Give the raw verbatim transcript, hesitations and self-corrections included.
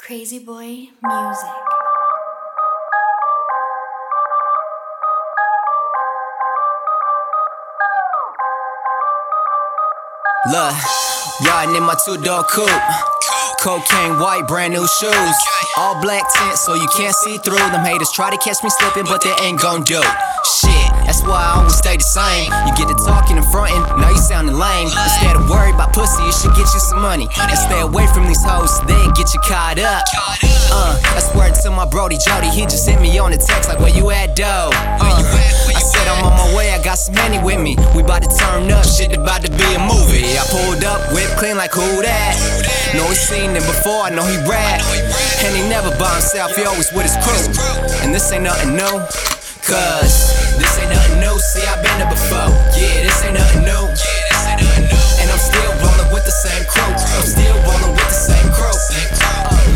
Crazy Boy Music. Look, riding in my two-door coupe. Cocaine white, brand new shoes. All black tint so you can't see through. Them haters try to catch me slipping, but they ain't gon' do shit. That's why I always stay the same. You get to talking and frontin', now you sounding lame. Instead of worry about pussy, it should get you some money. And stay away from these hoes, they get you caught up. Uh, that's word to my brody Jody. He just hit me on the text like, where you at, though? Uh, I said I'm on my way, I got some money with me. We bout to turn up, shit about to be a movie. I pulled up, whip clean like who that? Know he seen it before, I know he rap. And he never by himself, he always with his crew. And this ain't nothing new, cause this ain't nothing new, see I been there before. Yeah, this ain't nothing new. And I'm still rollin' with the same crew. I'm still rollin' with the same crew.